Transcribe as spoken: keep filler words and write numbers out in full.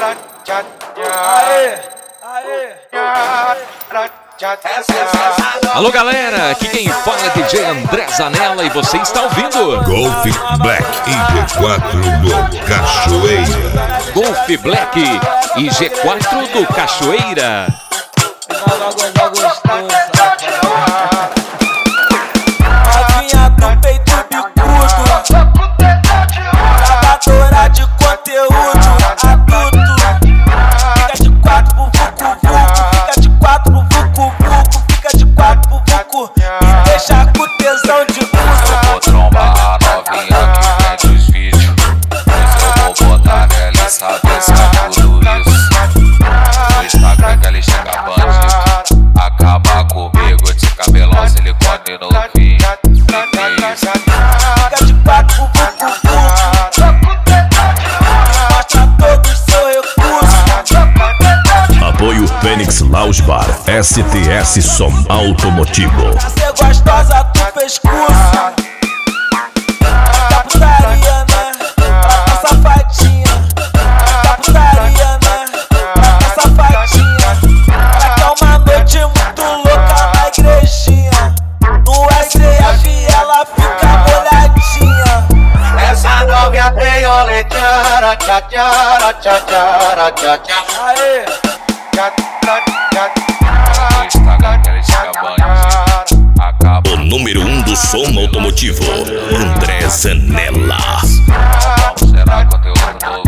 Alô galera, aqui quem fala é D J André Zanella e você está ouvindo Golf Black e G quatro do Cachoeira. Golf Black e G quatro do Cachoeira. Novinha do peito bicudo, gravadora de conteúdo adulto. Fica de quatro pro vucu vucu, fica de quatro pro vucu vucu, fica de quatro pro vucu e deixa com tesão de pulso. Eu vou trombar a novinha que vende os vídeos, mas eu vou botar nela e saber se é tudo isso. No Instagram que ela chega bandido, acaba comigo de cabelão, silicone no fim. Fica de quatro pro vucu vucu, mostra todo o seu recurso. Apoio Fênix Lounge Bar, S T S Som Automotivo. Cê gostosa do pescoço, da putaria, né? Tá safadinha, da putaria, né? Tá safadinha. Ela quer uma noite muito louca na igrejinha. No S F ela fica molhadinha. Essa novinha tem olê, tchara, tchara, tchara, tchara, tchara, tchara. Aê! No Instagram que ela chega bandido, acaba. O número um do som automotivo, André Zanella. Será conteúdo novo?